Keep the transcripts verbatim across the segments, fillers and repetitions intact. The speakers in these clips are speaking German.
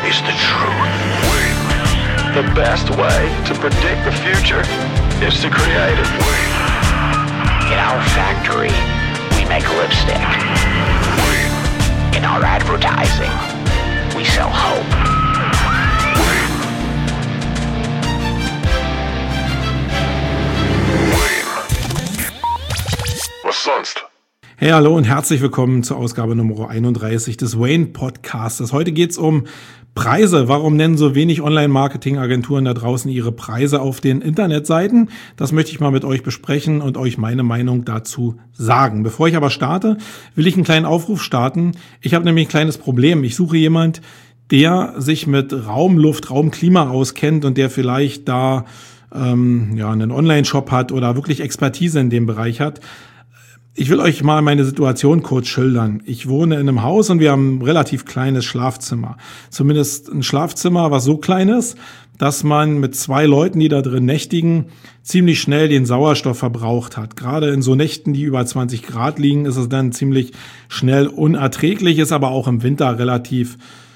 is the truth. The best way to predict the future is to create it. In our factory, we make lipstick. In our advertising, we sell hope. Was sonst? Hey, hallo und herzlich willkommen zur Ausgabe Nummer einunddreißig des Wayne Podcasts. Heute geht's um Preise. Warum nennen so wenig Online-Marketing-Agenturen da draußen ihre Preise auf den Internetseiten? Das möchte ich mal mit euch besprechen und euch meine Meinung dazu sagen. Bevor ich aber starte, will ich einen kleinen Aufruf starten. Ich habe nämlich ein kleines Problem. Ich suche jemand, der sich mit Raum, Luft, Raum, Klima auskennt und der vielleicht da ähm, ja einen Online-Shop hat oder wirklich Expertise in dem Bereich hat. Ich will euch mal meine Situation kurz schildern. Ich wohne in einem Haus und wir haben ein relativ kleines Schlafzimmer. Zumindest ein Schlafzimmer, was so klein ist, dass man mit zwei Leuten, die da drin nächtigen, ziemlich schnell den Sauerstoff verbraucht hat. Gerade in so Nächten, die über zwanzig Grad liegen, ist es dann ziemlich schnell unerträglich, ist aber auch im Winter relativ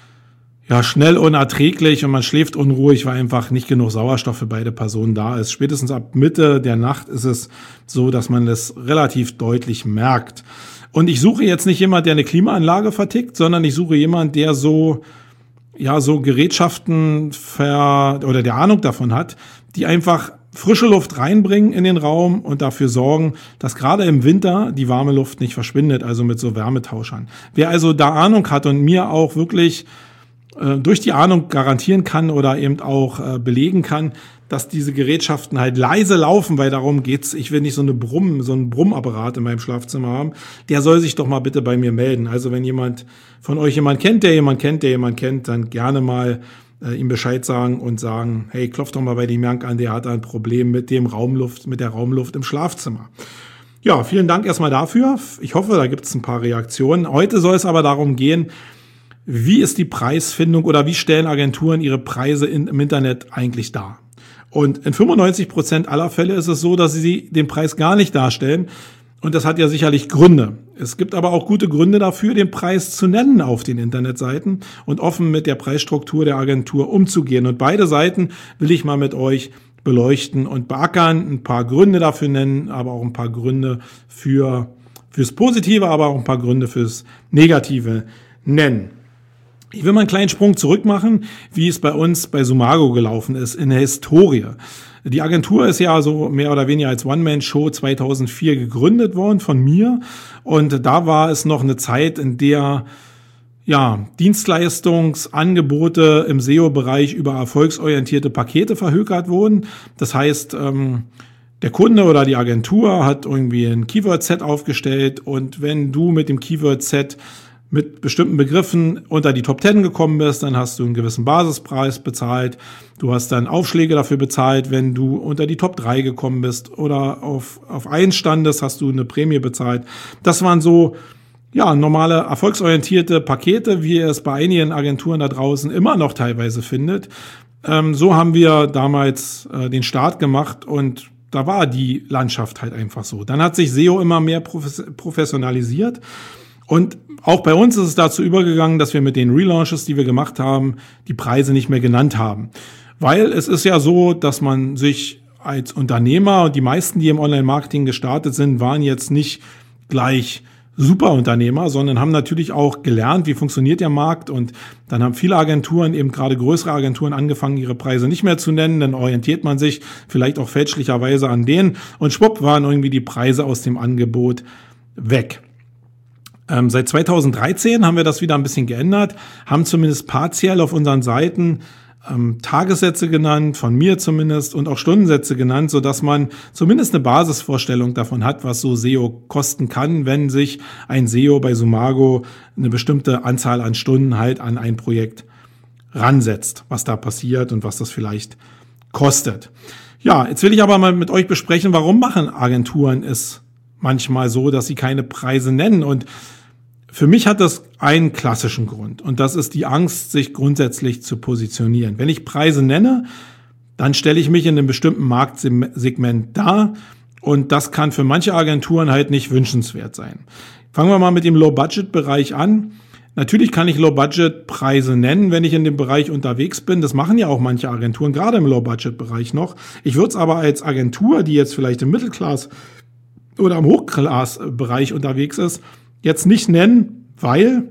ja schnell unerträglich und man schläft unruhig, weil einfach nicht genug Sauerstoff für beide Personen da ist. Spätestens ab Mitte der Nacht ist es so, dass man das relativ deutlich merkt. Und ich suche jetzt nicht jemand, der eine Klimaanlage vertickt, sondern ich suche jemand, der so ja so Gerätschaften ver oder der Ahnung davon hat, die einfach frische Luft reinbringen in den Raum und dafür sorgen, dass gerade im Winter die warme Luft nicht verschwindet, also mit so Wärmetauschern. Wer also da Ahnung hat und mir auch wirklich durch die Ahnung garantieren kann oder eben auch äh, belegen kann, dass diese Gerätschaften halt leise laufen, weil darum geht's. Ich will nicht so eine Brumm, so einen Brummapparat in meinem Schlafzimmer haben. Der soll sich doch mal bitte bei mir melden. Also wenn jemand von euch jemand kennt, der jemand kennt, der jemand kennt, dann gerne mal äh, ihm Bescheid sagen und sagen, hey, klopf doch mal bei dem Jank an, der hat ein Problem mit dem Raumluft, mit der Raumluft im Schlafzimmer. Ja, vielen Dank erstmal dafür. Ich hoffe, da gibt's ein paar Reaktionen. Heute soll es aber darum gehen, wie ist die Preisfindung oder wie stellen Agenturen ihre Preise in, im Internet eigentlich dar? Und in fünfundneunzig Prozent aller Fälle ist es so, dass sie den Preis gar nicht darstellen. Und das hat ja sicherlich Gründe. Es gibt aber auch gute Gründe dafür, den Preis zu nennen auf den Internetseiten und offen mit der Preisstruktur der Agentur umzugehen. Und beide Seiten will ich mal mit euch beleuchten und beackern, ein paar Gründe dafür nennen, aber auch ein paar Gründe für fürs Positive, aber auch ein paar Gründe fürs Negative nennen. Ich will mal einen kleinen Sprung zurück machen, wie es bei uns bei Sumago gelaufen ist in der Historie. Die Agentur ist ja so mehr oder weniger als One-Man-Show zweitausendvier gegründet worden von mir. Und da war es noch eine Zeit, in der ja Dienstleistungsangebote im S E O-Bereich über erfolgsorientierte Pakete verhökert wurden. Das heißt, ähm, der Kunde oder die Agentur hat irgendwie ein Keyword-Set aufgestellt und wenn du mit dem Keyword-Set mit bestimmten Begriffen unter die Top zehn gekommen bist, dann hast du einen gewissen Basispreis bezahlt. Du hast dann Aufschläge dafür bezahlt, wenn du unter die Top drei gekommen bist oder auf, auf eins standest, hast du eine Prämie bezahlt. Das waren so, ja, normale erfolgsorientierte Pakete, wie ihr es bei einigen Agenturen da draußen immer noch teilweise findet. Ähm, so haben wir damals äh, den Start gemacht und da war die Landschaft halt einfach so. Dann hat sich S E O immer mehr profes- professionalisiert. Und auch bei uns ist es dazu übergegangen, dass wir mit den Relaunches, die wir gemacht haben, die Preise nicht mehr genannt haben. Weil es ist ja so, dass man sich als Unternehmer, und die meisten, die im Online-Marketing gestartet sind, waren jetzt nicht gleich Superunternehmer, sondern haben natürlich auch gelernt, wie funktioniert der Markt. Und dann haben viele Agenturen, eben gerade größere Agenturen, angefangen, ihre Preise nicht mehr zu nennen. Dann orientiert man sich vielleicht auch fälschlicherweise an denen. Und schwupp waren irgendwie die Preise aus dem Angebot weg. Ähm, seit zweitausenddreizehn haben wir das wieder ein bisschen geändert, haben zumindest partiell auf unseren Seiten ähm, Tagessätze genannt, von mir zumindest, und auch Stundensätze genannt, sodass man zumindest eine Basisvorstellung davon hat, was so S E O kosten kann, wenn sich ein S E O bei Sumago eine bestimmte Anzahl an Stunden halt an ein Projekt ransetzt, was da passiert und was das vielleicht kostet. Ja, jetzt will ich aber mal mit euch besprechen, warum machen Agenturen es manchmal so, dass sie keine Preise nennen. Und für mich hat das einen klassischen Grund. Und das ist die Angst, sich grundsätzlich zu positionieren. Wenn ich Preise nenne, dann stelle ich mich in einem bestimmten Marktsegment dar. Und das kann für manche Agenturen halt nicht wünschenswert sein. Fangen wir mal mit dem Low-Budget-Bereich an. Natürlich kann ich Low-Budget-Preise nennen, wenn ich in dem Bereich unterwegs bin. Das machen ja auch manche Agenturen, gerade im Low-Budget-Bereich noch. Ich würde es aber als Agentur, die jetzt vielleicht im Mittelklass- oder im Hochklass-Bereich unterwegs ist, jetzt nicht nennen, weil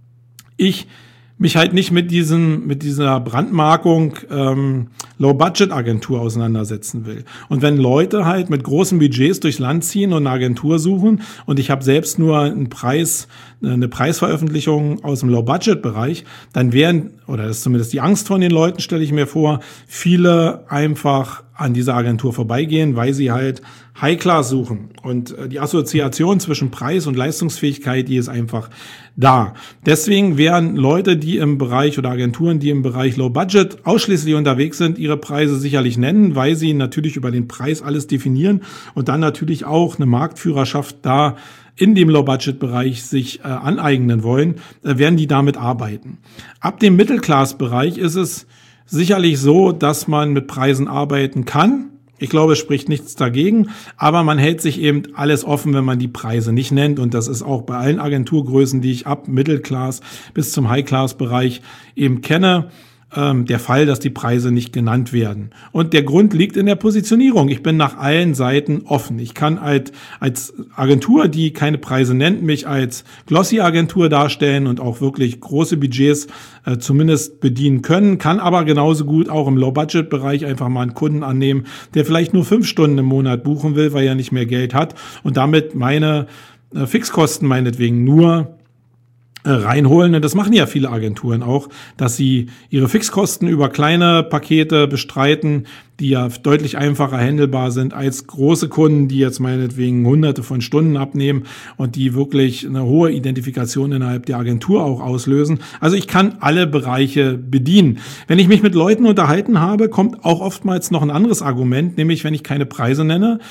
ich mich halt nicht mit diesem, mit dieser Brandmarkung ähm, Low-Budget-Agentur auseinandersetzen will. Und wenn Leute halt mit großen Budgets durchs Land ziehen und eine Agentur suchen und ich habe selbst nur einen Preis, eine Preisveröffentlichung aus dem Low-Budget-Bereich, dann wären, oder das ist zumindest die Angst von den Leuten, stelle ich mir vor, viele einfach an dieser Agentur vorbeigehen, weil sie halt High-Class suchen. Und die Assoziation zwischen Preis und Leistungsfähigkeit, die ist einfach da. Deswegen wären Leute, die im Bereich oder Agenturen, die im Bereich Low-Budget ausschließlich unterwegs sind, ihre Preise sicherlich nennen, weil sie natürlich über den Preis alles definieren und dann natürlich auch eine Marktführerschaft da in dem Low-Budget-Bereich sich äh, aneignen wollen, äh, werden die damit arbeiten. Ab dem Mittelklass-Bereich ist es sicherlich so, dass man mit Preisen arbeiten kann. Ich glaube, es spricht nichts dagegen, aber man hält sich eben alles offen, wenn man die Preise nicht nennt. Und das ist auch bei allen Agenturgrößen, die ich ab Mittelklass bis zum High-Class-Bereich eben kenne, ähm, der Fall, dass die Preise nicht genannt werden. Und der Grund liegt in der Positionierung. Ich bin nach allen Seiten offen. Ich kann halt als Agentur, die keine Preise nennt, mich als Glossy-Agentur darstellen und auch wirklich große Budgets äh, zumindest bedienen können, kann aber genauso gut auch im Low-Budget-Bereich einfach mal einen Kunden annehmen, der vielleicht nur fünf Stunden im Monat buchen will, weil er nicht mehr Geld hat und damit meine äh, Fixkosten meinetwegen nur reinholen. Und das machen ja viele Agenturen auch, dass sie ihre Fixkosten über kleine Pakete bestreiten, die ja deutlich einfacher handelbar sind als große Kunden, die jetzt meinetwegen hunderte von Stunden abnehmen und die wirklich eine hohe Identifikation innerhalb der Agentur auch auslösen. Also ich kann alle Bereiche bedienen. Wenn ich mich mit Leuten unterhalten habe, kommt auch oftmals noch ein anderes Argument, nämlich wenn ich keine Preise nenne,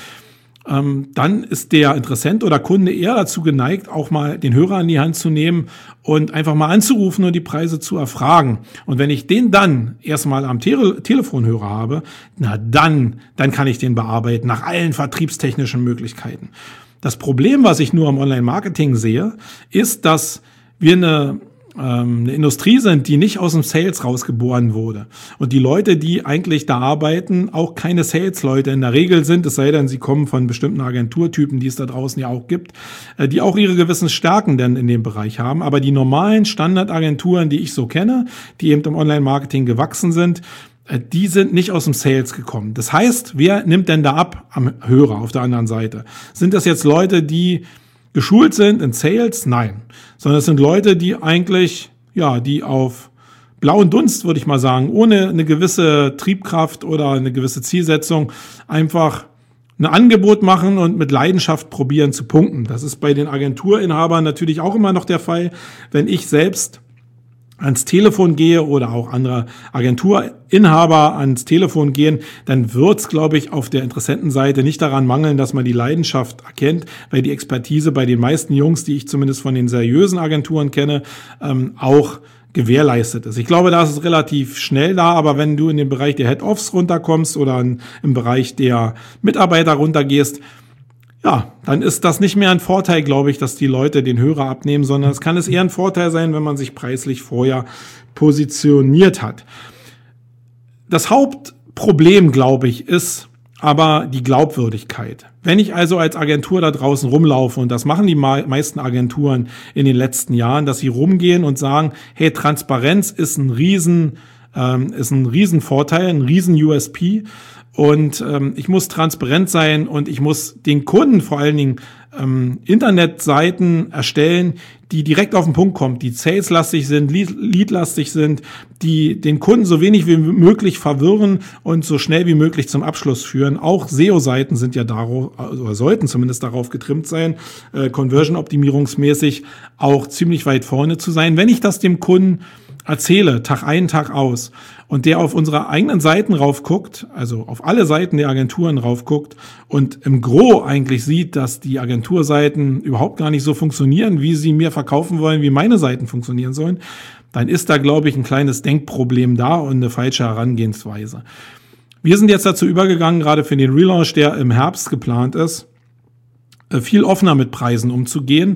dann ist der Interessent oder Kunde eher dazu geneigt, auch mal den Hörer in die Hand zu nehmen und einfach mal anzurufen und die Preise zu erfragen. Und wenn ich den dann erstmal am Tele- Telefonhörer habe, na dann, dann kann ich den bearbeiten nach allen vertriebstechnischen Möglichkeiten. Das Problem, was ich nur im Online-Marketing sehe, ist, dass wir eine eine Industrie sind, die nicht aus dem Sales rausgeboren wurde. Und die Leute, die eigentlich da arbeiten, auch keine Sales-Leute in der Regel sind, es sei denn, sie kommen von bestimmten Agenturtypen, die es da draußen ja auch gibt, die auch ihre gewissen Stärken denn in dem Bereich haben. Aber die normalen Standardagenturen, die ich so kenne, die eben im Online-Marketing gewachsen sind, die sind nicht aus dem Sales gekommen. Das heißt, wer nimmt denn da ab am Hörer auf der anderen Seite? Sind das jetzt Leute, die geschult sind in Sales? Nein. Sondern es sind Leute, die eigentlich, ja, die auf blauen Dunst, würde ich mal sagen, ohne eine gewisse Triebkraft oder eine gewisse Zielsetzung einfach ein Angebot machen und mit Leidenschaft probieren zu punkten. Das ist bei den Agenturinhabern natürlich auch immer noch der Fall. Wenn ich selbst ans Telefon gehe oder auch andere Agenturinhaber ans Telefon gehen, dann wird's, glaube ich, auf der Interessentenseite nicht daran mangeln, dass man die Leidenschaft erkennt, weil die Expertise bei den meisten Jungs, die ich zumindest von den seriösen Agenturen kenne, ähm, auch gewährleistet ist. Ich glaube, da ist es relativ schnell da, aber wenn du in den Bereich der Head-Offs runterkommst oder in, im Bereich der Mitarbeiter runtergehst, ja, dann ist das nicht mehr ein Vorteil, glaube ich, dass die Leute den Hörer abnehmen, sondern es kann es eher ein Vorteil sein, wenn man sich preislich vorher positioniert hat. Das Hauptproblem, glaube ich, ist aber die Glaubwürdigkeit. Wenn ich also als Agentur da draußen rumlaufe, und das machen die meisten Agenturen in den letzten Jahren, dass sie rumgehen und sagen, hey, Transparenz ist ein riesen, ähm, ist ein riesen Vorteil, ein riesen U S P. Und ähm, ich muss transparent sein und ich muss den Kunden vor allen Dingen ähm, Internetseiten erstellen, die direkt auf den Punkt kommen, die saleslastig sind, leadlastig sind, die den Kunden so wenig wie möglich verwirren und so schnell wie möglich zum Abschluss führen. Auch S E O-Seiten sind ja darauf, oder sollten zumindest darauf getrimmt sein, äh, Conversion-optimierungsmäßig auch ziemlich weit vorne zu sein. Wenn ich das dem Kunden erzähle, Tag ein, Tag aus, und der auf unsere eigenen Seiten raufguckt, also auf alle Seiten der Agenturen raufguckt und im Gros eigentlich sieht, dass die Agenturseiten überhaupt gar nicht so funktionieren, wie sie mir verkaufen wollen, wie meine Seiten funktionieren sollen, dann ist da, glaube ich, ein kleines Denkproblem da und eine falsche Herangehensweise. Wir sind jetzt dazu übergegangen, gerade für den Relaunch, der im Herbst geplant ist, viel offener mit Preisen umzugehen.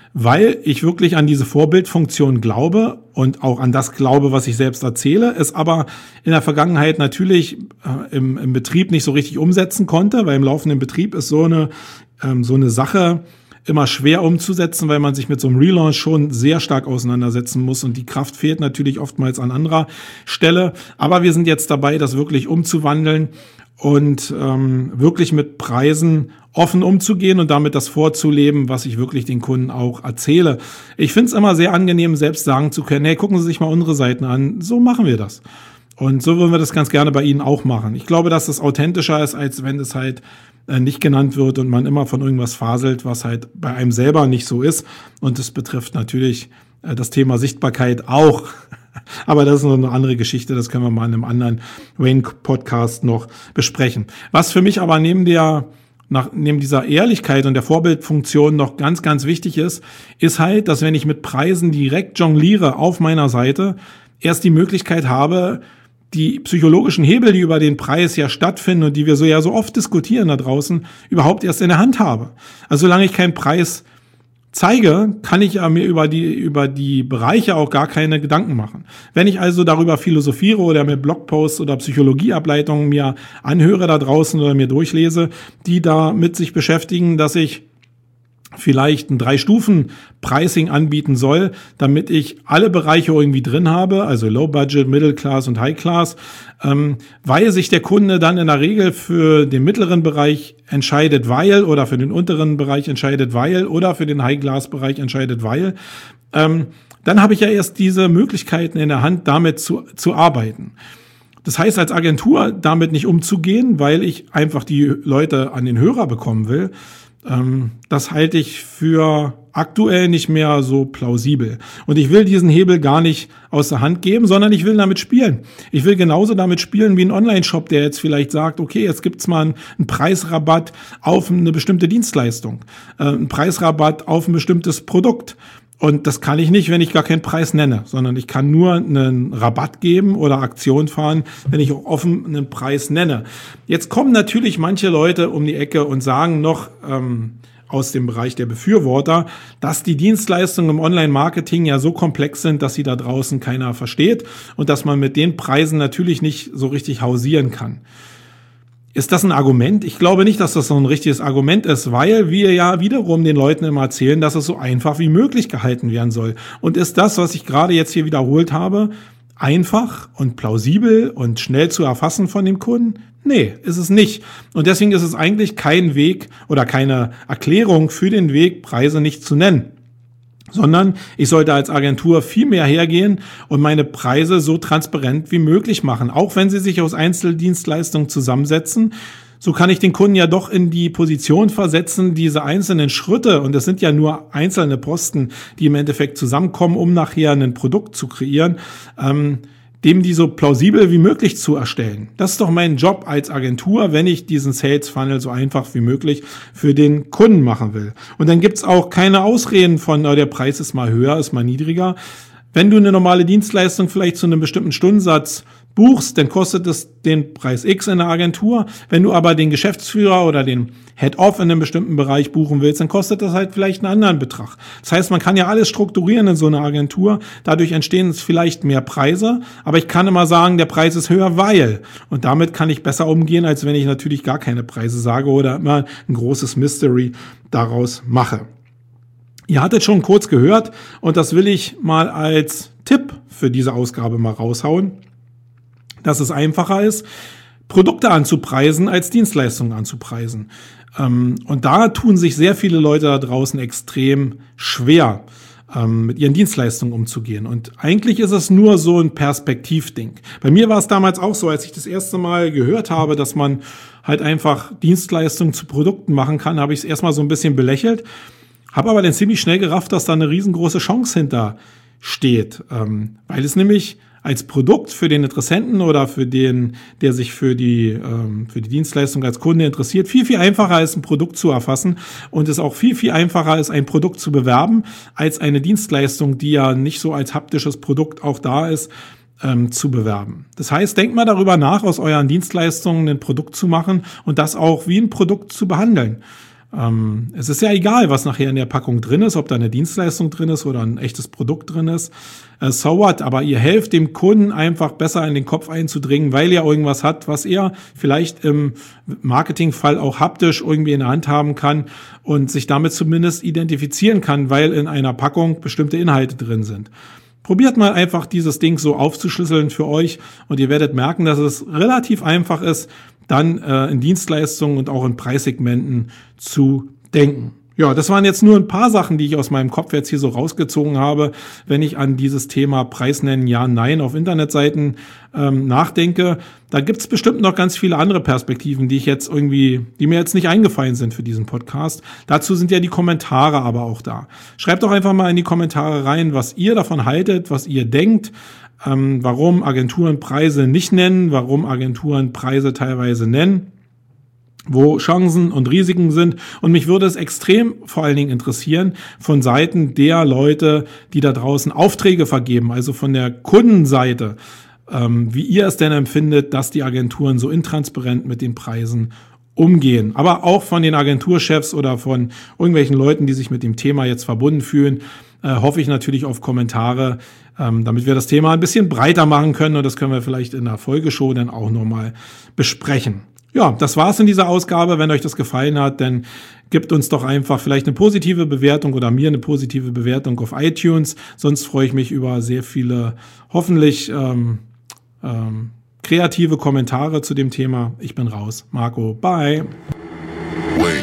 weil ich wirklich an diese Vorbildfunktion glaube und auch an das glaube, was ich selbst erzähle, es aber in der Vergangenheit natürlich äh, im, im Betrieb nicht so richtig umsetzen konnte, weil im laufenden Betrieb ist so eine, ähm, so eine Sache immer schwer umzusetzen, weil man sich mit so einem Relaunch schon sehr stark auseinandersetzen muss und die Kraft fehlt natürlich oftmals an anderer Stelle. Aber wir sind jetzt dabei, das wirklich umzuwandeln und ähm, wirklich mit Preisen offen umzugehen und damit das vorzuleben, was ich wirklich den Kunden auch erzähle. Ich finde es immer sehr angenehm, selbst sagen zu können, hey, gucken Sie sich mal unsere Seiten an, so machen wir das. Und so würden wir das ganz gerne bei Ihnen auch machen. Ich glaube, dass das authentischer ist, als wenn es halt äh, nicht genannt wird und man immer von irgendwas faselt, was halt bei einem selber nicht so ist. Und das betrifft natürlich äh, das Thema Sichtbarkeit auch. Aber das ist noch eine andere Geschichte, das können wir mal in einem anderen Wayne-Podcast noch besprechen. Was für mich aber neben der nach, neben dieser Ehrlichkeit und der Vorbildfunktion noch ganz, ganz wichtig ist, ist halt, dass wenn ich mit Preisen direkt jongliere auf meiner Seite, erst die Möglichkeit habe, die psychologischen Hebel, die über den Preis ja stattfinden und die wir so ja so oft diskutieren da draußen, überhaupt erst in der Hand habe. Also solange ich keinen Preis zeige, kann ich ja mir über die, über die Bereiche auch gar keine Gedanken machen. Wenn ich also darüber philosophiere oder mir Blogposts oder Psychologieableitungen mir anhöre da draußen oder mir durchlese, die da mit sich beschäftigen, dass ich vielleicht ein Drei-Stufen-Pricing anbieten soll, damit ich alle Bereiche irgendwie drin habe, also Low Budget, Middle Class und High Class, ähm, weil sich der Kunde dann in der Regel für den mittleren Bereich entscheidet, weil, oder für den unteren Bereich entscheidet, weil, oder für den High Class Bereich entscheidet, weil, ähm, dann habe ich ja erst diese Möglichkeiten in der Hand, damit zu, zu arbeiten. Das heißt, als Agentur damit nicht umzugehen, weil ich einfach die Leute an den Hörer bekommen will, das halte ich für aktuell nicht mehr so plausibel. Und ich will diesen Hebel gar nicht aus der Hand geben, sondern ich will damit spielen. Ich will genauso damit spielen wie ein Online-Shop, der jetzt vielleicht sagt, okay, jetzt gibt's mal einen Preisrabatt auf eine bestimmte Dienstleistung, einen Preisrabatt auf ein bestimmtes Produkt. Und das kann ich nicht, wenn ich gar keinen Preis nenne, sondern ich kann nur einen Rabatt geben oder Aktion fahren, wenn ich auch offen einen Preis nenne. Jetzt kommen natürlich manche Leute um die Ecke und sagen noch ähm, aus dem Bereich der Befürworter, dass die Dienstleistungen im Online-Marketing ja so komplex sind, dass sie da draußen keiner versteht und dass man mit den Preisen natürlich nicht so richtig hausieren kann. Ist das ein Argument? Ich glaube nicht, dass das so ein richtiges Argument ist, weil wir ja wiederum den Leuten immer erzählen, dass es so einfach wie möglich gehalten werden soll. Und ist das, was ich gerade jetzt hier wiederholt habe, einfach und plausibel und schnell zu erfassen von dem Kunden? Nee, ist es nicht. Und deswegen ist es eigentlich kein Weg oder keine Erklärung für den Weg, Preise nicht zu nennen. Sondern ich sollte als Agentur viel mehr hergehen und meine Preise so transparent wie möglich machen. Auch wenn sie sich aus Einzeldienstleistungen zusammensetzen, so kann ich den Kunden ja doch in die Position versetzen, diese einzelnen Schritte, und das sind ja nur einzelne Posten, die im Endeffekt zusammenkommen, um nachher ein Produkt zu kreieren, ähm, dem die so plausibel wie möglich zu erstellen. Das ist doch mein Job als Agentur, wenn ich diesen Sales Funnel so einfach wie möglich für den Kunden machen will. Und dann gibt's auch keine Ausreden von, oh, der Preis ist mal höher, ist mal niedriger. Wenn du eine normale Dienstleistung vielleicht zu einem bestimmten Stundensatz buchst, dann kostet es den Preis X in der Agentur. Wenn du aber den Geschäftsführer oder den Head-Off in einem bestimmten Bereich buchen willst, dann kostet das halt vielleicht einen anderen Betrag. Das heißt, man kann ja alles strukturieren in so einer Agentur. Dadurch entstehen vielleicht mehr Preise, aber ich kann immer sagen, der Preis ist höher, weil. Und damit kann ich besser umgehen, als wenn ich natürlich gar keine Preise sage oder immer ein großes Mystery daraus mache. Ihr hattet schon kurz gehört und das will ich mal als Tipp für diese Ausgabe mal raushauen, dass es einfacher ist, Produkte anzupreisen, als Dienstleistungen anzupreisen. Und da tun sich sehr viele Leute da draußen extrem schwer, mit ihren Dienstleistungen umzugehen. Und eigentlich ist es nur so ein Perspektivding. Bei mir war es damals auch so, als ich das erste Mal gehört habe, dass man halt einfach Dienstleistungen zu Produkten machen kann, habe ich es erstmal so ein bisschen belächelt, habe aber dann ziemlich schnell gerafft, dass da eine riesengroße Chance hinter steht, weil es nämlich als Produkt für den Interessenten oder für den, der sich für die, ähm, für die Dienstleistung als Kunde interessiert, viel, viel einfacher ist, ein Produkt zu erfassen und es auch viel, viel einfacher ist, ein Produkt zu bewerben, als eine Dienstleistung, die ja nicht so als haptisches Produkt auch da ist, ähm, zu bewerben. Das heißt, denkt mal darüber nach, aus euren Dienstleistungen ein Produkt zu machen und das auch wie ein Produkt zu behandeln. Ähm, es ist ja egal, was nachher in der Packung drin ist, ob da eine Dienstleistung drin ist oder ein echtes Produkt drin ist. Äh, so what? Aber ihr helft dem Kunden einfach besser in den Kopf einzudringen, weil ihr irgendwas hat, was er vielleicht im Marketingfall auch haptisch irgendwie in der Hand haben kann und sich damit zumindest identifizieren kann, weil in einer Packung bestimmte Inhalte drin sind. Probiert mal einfach dieses Ding so aufzuschlüsseln für euch und ihr werdet merken, dass es relativ einfach ist, dann äh, in Dienstleistungen und auch in Preissegmenten zu denken. Ja, das waren jetzt nur ein paar Sachen, die ich aus meinem Kopf jetzt hier so rausgezogen habe, wenn ich an dieses Thema Preis nennen, ja, nein auf Internetseiten ähm, nachdenke. Da gibt's bestimmt noch ganz viele andere Perspektiven, die ich jetzt irgendwie, die mir jetzt nicht eingefallen sind für diesen Podcast. Dazu sind ja die Kommentare aber auch da. Schreibt doch einfach mal in die Kommentare rein, was ihr davon haltet, was ihr denkt, ähm, warum Agenturen Preise nicht nennen, warum Agenturen Preise teilweise nennen, wo Chancen und Risiken sind. Und mich würde es extrem vor allen Dingen interessieren von Seiten der Leute, die da draußen Aufträge vergeben, also von der Kundenseite, ähm, wie ihr es denn empfindet, dass die Agenturen so intransparent mit den Preisen umgehen. Aber auch von den Agenturchefs oder von irgendwelchen Leuten, die sich mit dem Thema jetzt verbunden fühlen, äh, hoffe ich natürlich auf Kommentare, ähm, damit wir das Thema ein bisschen breiter machen können. Und das können wir vielleicht in der Folgeshow dann auch nochmal besprechen. Ja, das war's in dieser Ausgabe. Wenn euch das gefallen hat, dann gebt uns doch einfach vielleicht eine positive Bewertung oder mir eine positive Bewertung auf iTunes. Sonst freue ich mich über sehr viele, hoffentlich ähm, ähm, kreative Kommentare zu dem Thema. Ich bin raus. Marco, bye. Wait.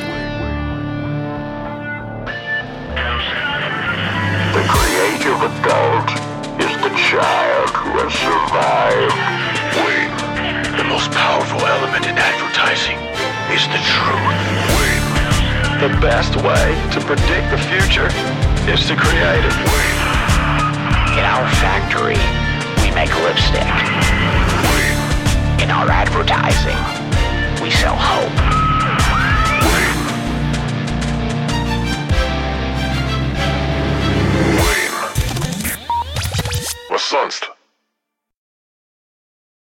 The creative adult is the child who has survived. Wait. The most powerful element in advertising is the truth. Wait. The best way to predict the future is to create it. Wait. In our factory, we make lipstick. Wait. In our advertising, we sell hope. Wait. Wait. Was sonst?